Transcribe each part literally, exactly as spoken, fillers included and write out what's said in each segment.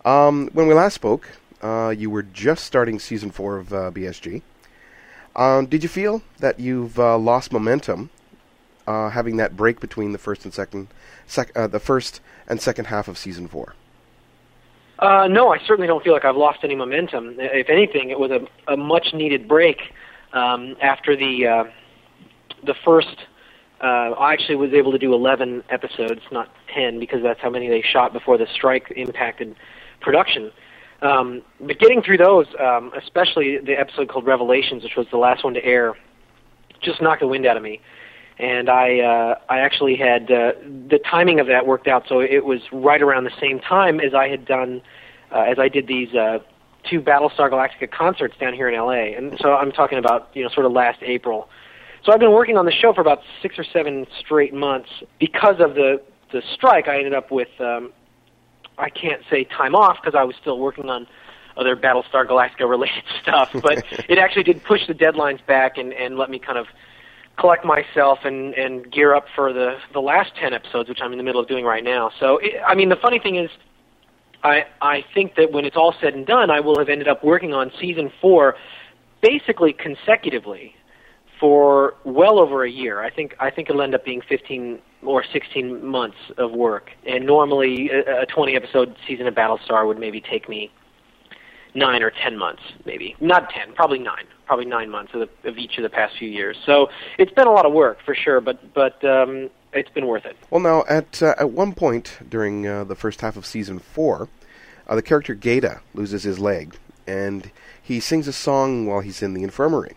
Um, when we last spoke, uh, you were just starting season four of uh, B S G. Um, did you feel that you've uh, lost momentum, uh, having that break between the first and second, sec- uh, the first and second half of season four? Uh, no, I certainly don't feel like I've lost any momentum. If anything, it was a, a much-needed break um, after the uh, the first. Uh, I actually was able to do eleven episodes, not ten, because that's how many they shot before the strike impacted production. Um, but getting through those, um, especially the episode called Revelations, which was the last one to air, just knocked the wind out of me. And I uh, I actually had, uh, the timing of that worked out, so it was right around the same time as I had done, uh, as I did these uh, two Battlestar Galactica concerts down here in L A. And so I'm talking about, you know, sort of last April. So I've been working on the show for about six or seven straight months. Because of the, the strike, I ended up with, um, I can't say time off because I was still working on other Battlestar Galactica-related stuff, but it actually did push the deadlines back and, and let me kind of collect myself and, and gear up for the, the last ten episodes, which I'm in the middle of doing right now. So, it, I mean, the funny thing is, I, I think that when it's all said and done, I will have ended up working on season four basically consecutively for well over a year. I think I think it'll end up being fifteen or sixteen months of work. And normally a, a twenty episode season of Battlestar would maybe take me nine or ten months, maybe. Not ten, probably nine. Probably nine months of, the, of each of the past few years. So it's been a lot of work for sure, but but um, it's been worth it. Well, now at uh, at one point during uh, the first half of season four, uh, the character Gaeta loses his leg, and he sings a song while he's in the infirmary.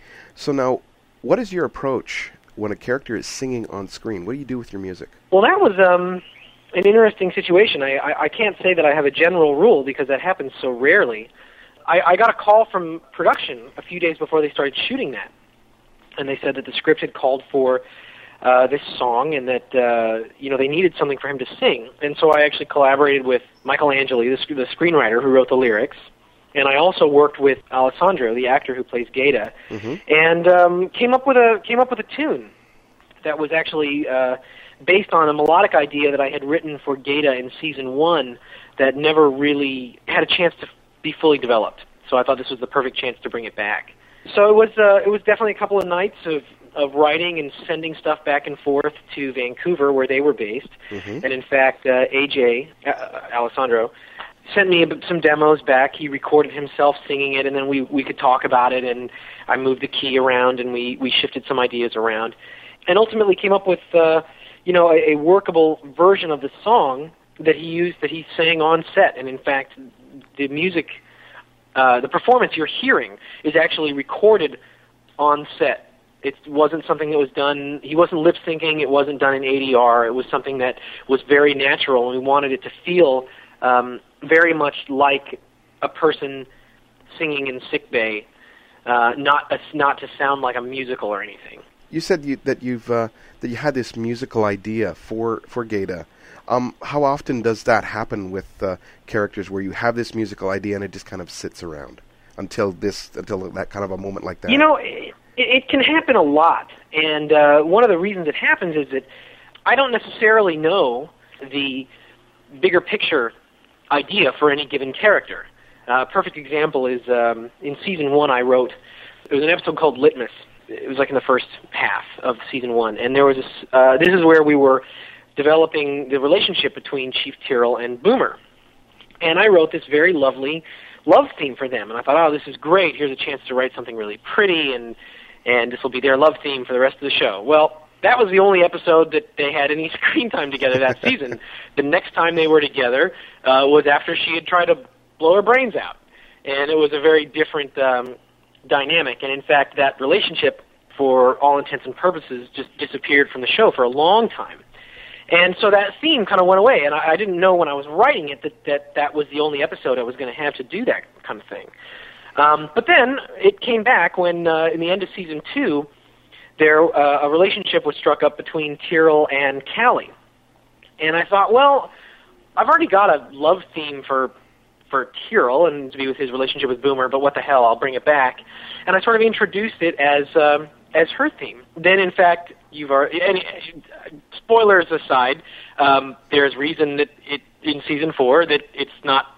So now, what is your approach when a character is singing on screen? What do you do with your music? Well, that was um, an interesting situation. I, I, I can't say that I have a general rule because that happens so rarely. I, I got a call from production a few days before they started shooting that, and they said that the script had called for uh, this song and that uh, you know they needed something for him to sing. And so I actually collaborated with Michael Angeli, the, the screenwriter who wrote the lyrics, and I also worked with Alessandro, the actor who plays Gaeta, mm-hmm. and um, came up with a came up with a tune that was actually uh, based on a melodic idea that I had written for Gaeta in season one that never really had a chance to be fully developed. So I thought this was the perfect chance to bring it back. So it was uh, it was definitely a couple of nights of, of writing and sending stuff back and forth to Vancouver where they were based. Mm-hmm. And in fact, uh, A J, uh, Alessandro, sent me some demos back. He recorded himself singing it, and then we, we could talk about it, and I moved the key around, and we, we shifted some ideas around, and ultimately came up with uh, you know a, a workable version of the song that he used, that he sang on set. And in fact, the music, uh, the performance you're hearing is actually recorded on set. It wasn't something that was done, he wasn't lip-syncing, it wasn't done in A D R, it was something that was very natural, and we wanted it to feel um, very much like a person singing in sickbay, uh, not a, not to sound like a musical or anything. You said you, that you've uh, that you had this musical idea for for Gaeta. Um, how often does that happen with uh, characters where you have this musical idea and it just kind of sits around until this until that kind of a moment like that? You know, it, it can happen a lot, and uh, one of the reasons it happens is that I don't necessarily know the bigger picture idea for any given character. A uh, perfect example is um, in season one I wrote, there was an episode called Litmus. It was like in the first half of season one, and there was this, uh, this is where we were developing the relationship between Chief Tyrrell and Boomer. And I wrote this very lovely love theme for them, and I thought, oh, this is great, here's a chance to write something really pretty, and, and this will be their love theme for the rest of the show. Well, that was the only episode that they had any screen time together that season. The next time they were together uh, was after she had tried to blow her brains out. And it was a very different um, dynamic. And in fact, that relationship, for all intents and purposes, just disappeared from the show for a long time. And so that theme kind of went away. And I, I didn't know when I was writing it that, that that was the only episode I was going to have to do that kind of thing. Um, but then it came back when, uh, in the end of season two, there uh, a relationship was struck up between Tyrrell and Callie. And I thought, well, I've already got a love theme for for Tyrrell and to be with his relationship with Boomer, but what the hell, I'll bring it back. And I sort of introduced it as um, as her theme. Then, in fact, you've already, and, uh, spoilers aside, um, there's reason that it in season four that it's not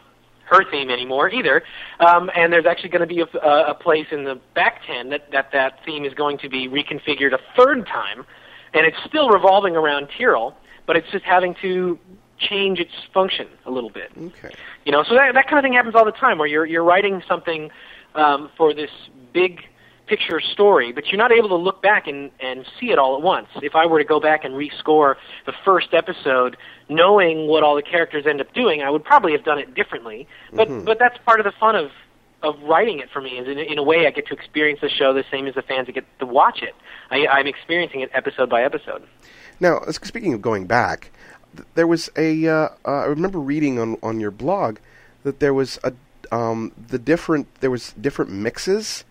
her theme anymore either. Um, and there's actually going to be a, a place in the back ten that, that that theme is going to be reconfigured a third time, and it's still revolving around Tyrell, but it's just having to change its function a little bit. Okay. You know, so that that kind of thing happens all the time, where you're you're writing something um, for this big picture story, but you're not able to look back and, and see it all at once. If I were to go back and rescore the first episode, knowing what all the characters end up doing, I would probably have done it differently. But mm-hmm. but that's part of the fun of, of writing it for me, is in, in a way I get to experience the show the same as the fans that get to watch it. I, I'm experiencing it episode by episode. Now, speaking of going back, there was a, uh, uh, I remember reading on, on your blog that there was a, um, the different, there was different mixes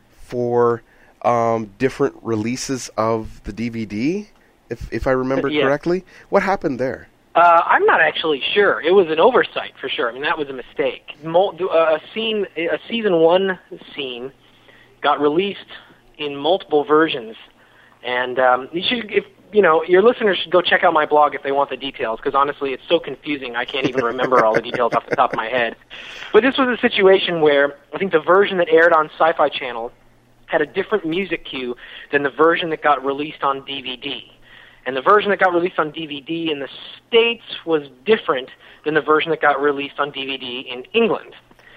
for um, different releases of the D V D, if if I remember yeah. correctly. What happened there? Uh, I'm not actually sure. It was an oversight for sure. I mean, that was a mistake. Mul- a scene, a season one scene, got released in multiple versions, and um, you should, if you know, your listeners should go check out my blog if they want the details, because honestly, it's so confusing I can't even remember all the details off the top of my head. But this was a situation where I think the version that aired on Sci-Fi Channel had a different music cue than the version that got released on D V D. And the version that got released on D V D in the States was different than the version that got released on D V D in England.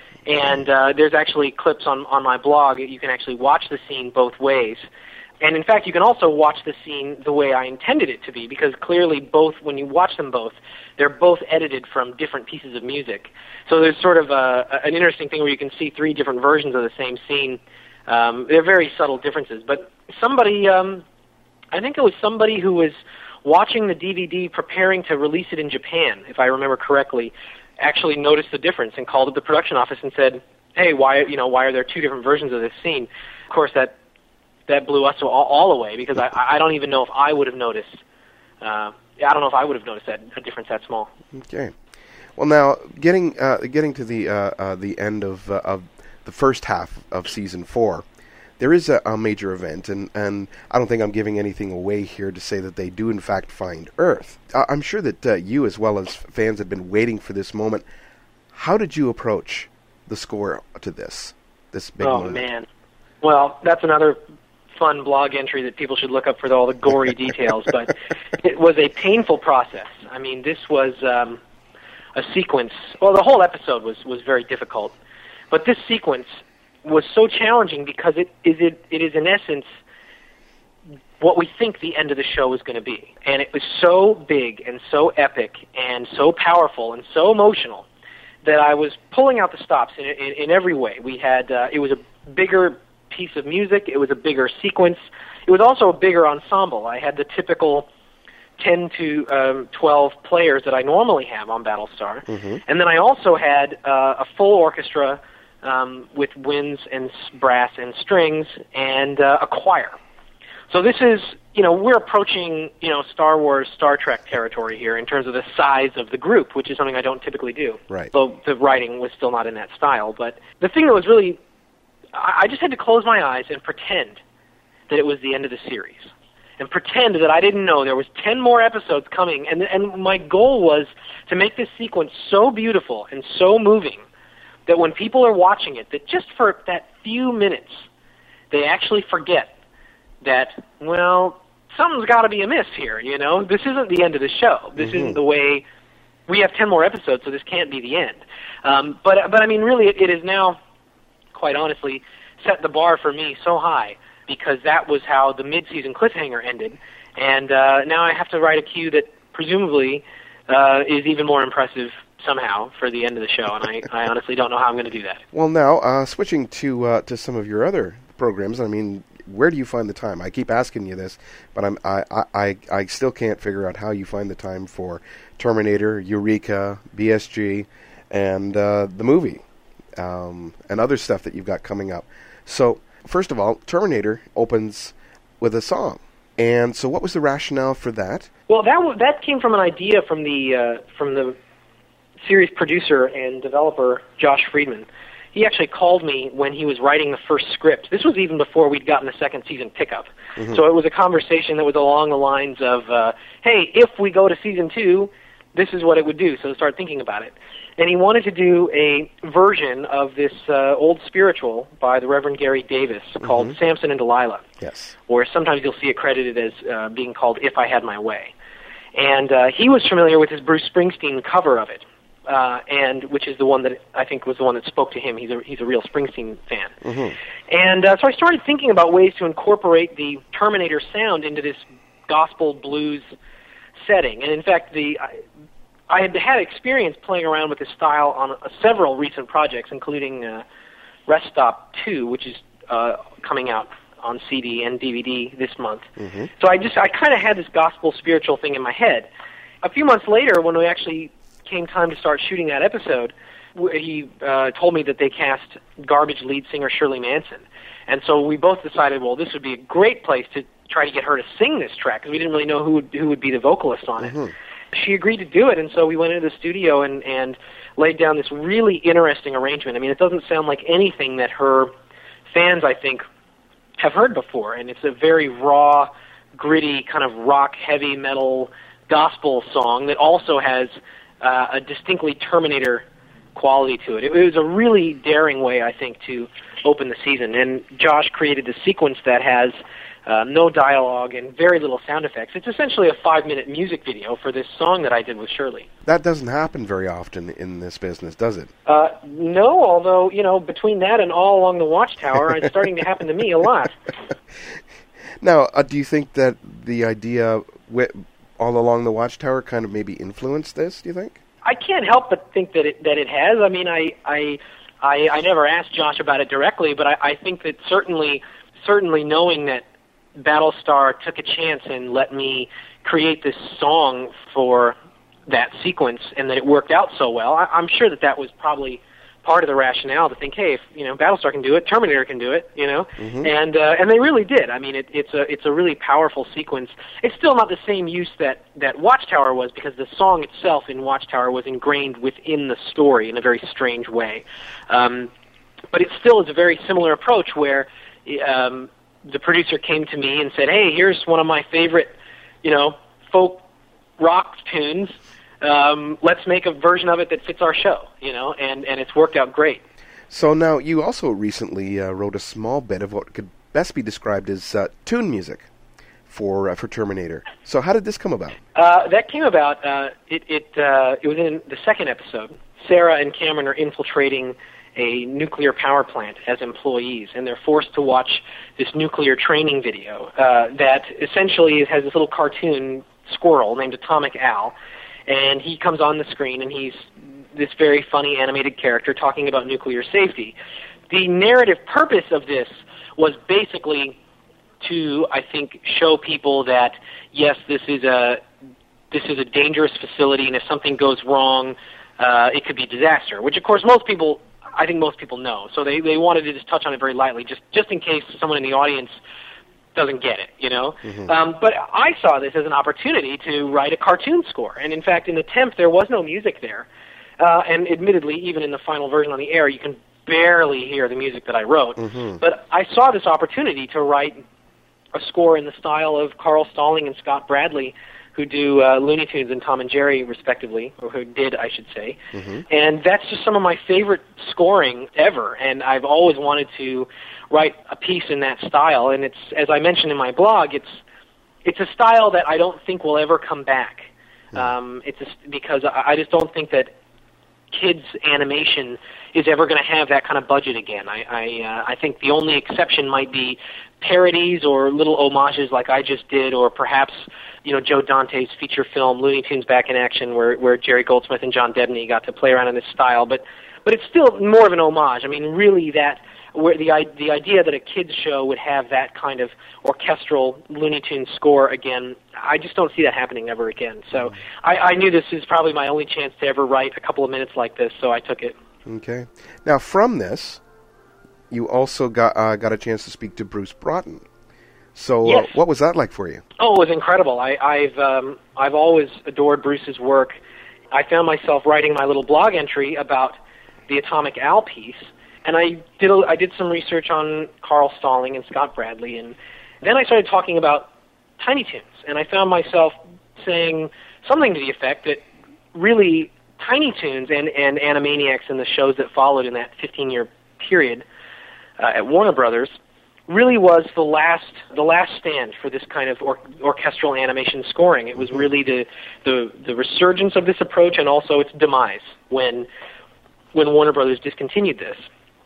And uh, there's actually clips on, on my blog. You can actually watch the scene both ways. And in fact, you can also watch the scene the way I intended it to be, because clearly both, when you watch them both, they're both edited from different pieces of music. So there's sort of a, an interesting thing where you can see three different versions of the same scene. Um, they're very subtle differences, but somebody, um, I think it was somebody who was watching the D V D preparing to release it in Japan, if I remember correctly, actually noticed the difference and called up the production office and said, "Hey, why, you know, why are there two different versions of this scene?" Of course, that that blew us all, all away, because I, I don't even know if I would have noticed. Uh, I don't know if I would have noticed that a difference that small. Okay. Well, now getting uh, getting to the uh, uh, the end of uh, of the first half of season four, there is a, a major event, and, and I don't think I'm giving anything away here to say that they do in fact find Earth. Uh, I'm sure that uh, you, as well as fans, have been waiting for this moment. How did you approach the score to this, this big oh, moment? Oh, man. Well, that's another fun blog entry that people should look up for all the gory details, but it was a painful process. I mean, this was um, a sequence. Well, the whole episode was, was very difficult. But this sequence was so challenging because it is it, it is in essence what we think the end of the show is going to be. And it was so big and so epic and so powerful and so emotional that I was pulling out the stops in, in, in every way. We had uh, it was a bigger piece of music. It was a bigger sequence. It was also a bigger ensemble. I had the typical ten to um, twelve players that I normally have on Battlestar. Mm-hmm. And then I also had uh, a full orchestra Um, with winds and brass and strings, and uh, a choir. So this is, you know, we're approaching, you know, Star Wars, Star Trek territory here in terms of the size of the group, which is something I don't typically do. Right. Though the writing was still not in that style. But the thing that was really, I, I just had to close my eyes and pretend that it was the end of the series, and pretend that I didn't know there was ten more episodes coming. And and my goal was to make this sequence so beautiful and so moving that when people are watching it, that just for that few minutes, they actually forget that, well, something's got to be amiss here, you know? This isn't the end of the show. This mm-hmm. isn't the way... We have ten more episodes, so this can't be the end. Um, but, but I mean, really, it, it is now, quite honestly, set the bar for me so high, because that was how the mid-season cliffhanger ended. And uh, now I have to write a cue that presumably uh, is even more impressive somehow for the end of the show, and I, I honestly don't know how I'm going to do that. Well, now, uh, switching to uh, to some of your other programs, I mean, where do you find the time? I keep asking you this, but I'm, I, I, I still can't figure out how you find the time for Terminator, Eureka, B S G, and uh, the movie, um, and other stuff that you've got coming up. So, first of all, Terminator opens with a song. And so what was the rationale for that? Well, that w- that came from an idea from the uh, from the series producer and developer, Josh Friedman. He actually called me when he was writing the first script. This was even before we'd gotten the second season pickup. Mm-hmm. So it was a conversation that was along the lines of, uh, hey, if we go to season two, this is what it would do, so start thinking about it. and he wanted to do a version of this uh, old spiritual by the Reverend Gary Davis called Mm-hmm. Samson and Delilah. Yes. Or sometimes you'll see it credited as uh, being called If I Had My Way. And uh, he was familiar with his Bruce Springsteen cover of it, uh, and which is the one that I think was the one that spoke to him. He's a he's a real Springsteen fan. Mm-hmm. And uh, so I started thinking about ways to incorporate the Terminator sound into this gospel blues setting. And in fact, the I, I had had experience playing around with this style on uh, several recent projects, including uh, Rest Stop two, which is uh, coming out on C D and D V D this month. Mm-hmm. So I just I kind of had this gospel spiritual thing in my head. A few months later, when we actually came time to start shooting that episode, w- he uh, told me that they cast Garbage lead singer Shirley Manson. And so we both decided, well, this would be a great place to try to get her to sing this track, because we didn't really know who would, who would be the vocalist on it. Mm-hmm. She agreed to do it, and so we went into the studio and, and laid down this really interesting arrangement. I mean, it doesn't sound like anything that her fans, I think, have heard before, and it's a very raw, gritty, kind of rock, heavy metal gospel song that also has uh, a distinctly Terminator quality to it. It was a really daring way, I think, to open the season, and Josh created the sequence that has uh, no dialogue and very little sound effects. It's essentially a five-minute music video for this song that I did with Shirley. That doesn't happen very often in this business, does it? Uh, no, although, you know, between that and All Along the Watchtower, it's starting to happen to me a lot. Now, uh, do you think that the idea wi- All Along the Watchtower kind of maybe influenced this, do you think? I can't help but think that it that it has. I mean, I I I, I never asked Josh about it directly, but I, I think that certainly certainly knowing that Battlestar took a chance and let me create this song for that sequence, and that it worked out so well, I, I'm sure that that was probably part of the rationale to think, hey, if you know Battlestar can do it, Terminator can do it, you know, Mm-hmm. and uh, and they really did. I mean, it, it's a it's a really powerful sequence. It's still not the same use that that Watchtower was, because the song itself in Watchtower was ingrained within the story in a very strange way. Um, but it still is a very similar approach where um, the producer came to me and said, hey, here's one of my favorite, you know, folk rock tunes. Um, let's make a version of it that fits our show, you know, and, and it's worked out great. So now, you also recently uh, wrote a small bit of what could best be described as uh, tune music for uh, for Terminator. So how did this come about? Uh, that came about, uh, it it, uh, it was in the second episode. Sarah and Cameron are infiltrating a nuclear power plant as employees, and they're forced to watch this nuclear training video uh, that essentially has this little cartoon squirrel named Atomic Al. And he comes on the screen, and he's this very funny animated character talking about nuclear safety. The narrative purpose of this was basically to, I think, show people that, yes, this is a this is a dangerous facility, and if something goes wrong, uh, it could be disaster, which, of course, most people, I think most people know. So they, they wanted to just touch on it very lightly, just, just in case someone in the audience doesn't get it, you know. Mm-hmm. Um, but I saw this as an opportunity to write a cartoon score, and in fact, in the temp, there was no music there. Uh, and admittedly, even in the final version on the air, you can barely hear the music that I wrote. Mm-hmm. But I saw this opportunity to write a score in the style of Carl Stalling and Scott Bradley, who do uh, Looney Tunes and Tom and Jerry, respectively, or who did, I should say. Mm-hmm. And that's just some of my favorite scoring ever, and I've always wanted to write a piece in that style. And it's, as I mentioned in my blog, it's it's a style that I don't think will ever come back. Mm-hmm. Um, it's just because I, I just don't think that kids animation is ever going to have that kind of budget again. I I, uh, I think the only exception might be parodies or little homages like I just did, or perhaps, you know, Joe Dante's feature film Looney Tunes Back in Action, where where Jerry Goldsmith and John Debney got to play around in this style. But but it's still more of an homage. I mean, really, that where the the idea that a kids show would have that kind of orchestral Looney Tunes score again, I just don't see that happening ever again. So I, I knew this is probably my only chance to ever write a couple of minutes like this, so I took it. Okay. Now, from this, you also got uh, got a chance to speak to Bruce Broughton. So, Yes. uh, what was that like for you? Oh, it was incredible. I, I've um, I've always adored Bruce's work. I found myself writing my little blog entry about the Atomic Al piece, and I did a, I did some research on Carl Stalling and Scott Bradley, and then I started talking about Tiny Toons, and I found myself saying something to the effect that really Tiny Toons and, and Animaniacs and the shows that followed in that fifteen-year period uh, at Warner Brothers really was the last the last stand for this kind of or, orchestral animation scoring. It was really the, the the resurgence of this approach and also its demise when when Warner Brothers discontinued this.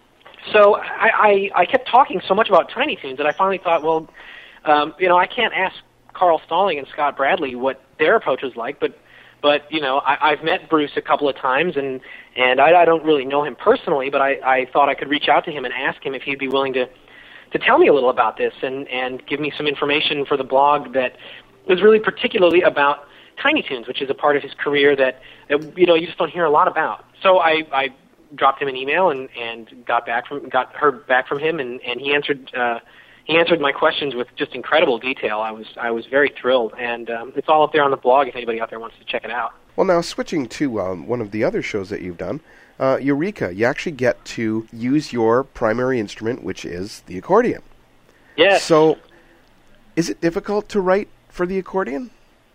So I, I, I kept talking so much about Tiny Toons that I finally thought, well, um, you know, I can't ask Carl Stalling and Scott Bradley what their approach was like, but but you know, I, I've met Bruce a couple of times, and and I, I don't really know him personally, but I, I thought I could reach out to him and ask him if he'd be willing to to tell me a little about this and, and give me some information for the blog that was really particularly about Tiny Toons, which is a part of his career that, that you know you just don't hear a lot about. So I, I dropped him an email and, and got back from got heard back from him, and, and he answered uh, he answered my questions with just incredible detail. I was I was very thrilled, and um, it's all up there on the blog if anybody out there wants to check it out. Well, now switching to um, one of the other shows that you've done. Uh, Eureka, you actually get to use your primary instrument, which is the accordion. Yes. So, is it difficult to write for the accordion?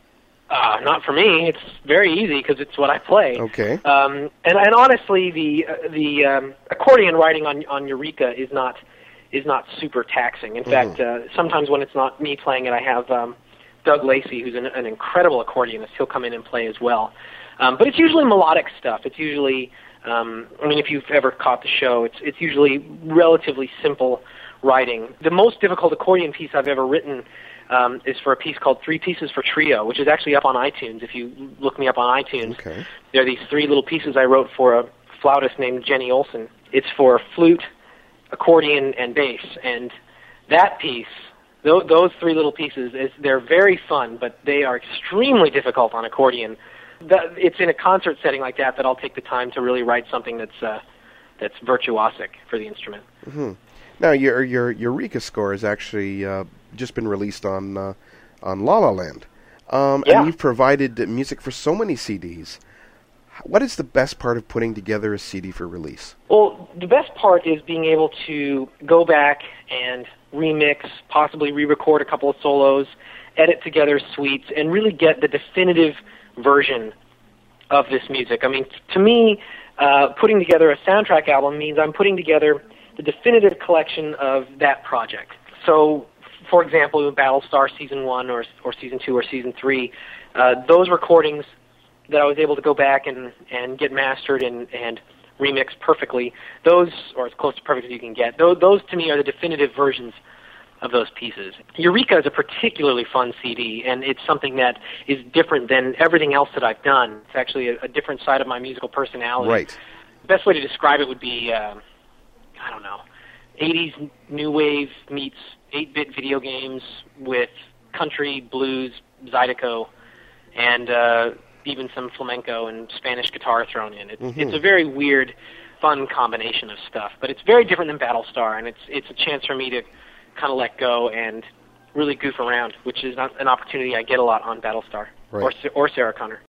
Uh, not for me. It's very easy because it's what I play. Okay. Um, and, and honestly, the uh, the um, accordion writing on on Eureka is not is not super taxing. In mm-hmm. fact, uh, sometimes when it's not me playing it, I have um, Doug Lacey, who's an, an incredible accordionist. He'll come in and play as well. Um, but it's usually melodic stuff. It's usually Um, I mean, if you've ever caught the show, it's it's usually relatively simple writing. The most difficult accordion piece I've ever written um, is for a piece called Three Pieces for Trio, which is actually up on iTunes. If you look me up on iTunes, okay. There are these three little pieces I wrote for a flautist named Jenny Olson. It's for flute, accordion, and bass. And that piece, th- those three little pieces, is they're very fun, but they are extremely difficult on accordion. That, it's in a concert setting like that that I'll take the time to really write something that's uh, that's virtuosic for the instrument. Mm-hmm. Now, your your Eureka score has actually uh, just been released on uh, on La La Land, um, yeah. and you've provided music for so many C Ds. What is the best part of putting together a C D for release? Well, the best part is being able to go back and remix, possibly re-record a couple of solos, edit together suites, and really get the definitive version of this music. I mean, to me, uh, putting together a soundtrack album means I'm putting together the definitive collection of that project. So, for example, Battlestar Season one or, or Season two or Season three, uh, those recordings that I was able to go back and, and get mastered and, and remixed perfectly, those, or as close to perfect as you can get, those, those to me are the definitive versions of those pieces. Eureka is a particularly fun C D, and it's something that is different than everything else that I've done. It's actually a, a different side of my musical personality. Right. The best way to describe it would be, uh, I don't know, eighties new wave meets eight-bit video games with country, blues, zydeco, and uh, even some flamenco and Spanish guitar thrown in. It's, mm-hmm. it's a very weird, fun combination of stuff, but it's very different than Battlestar, and it's it's a chance for me to kind of let go and really goof around, which is not an opportunity I get a lot on Battlestar, right. or or Sarah Connor.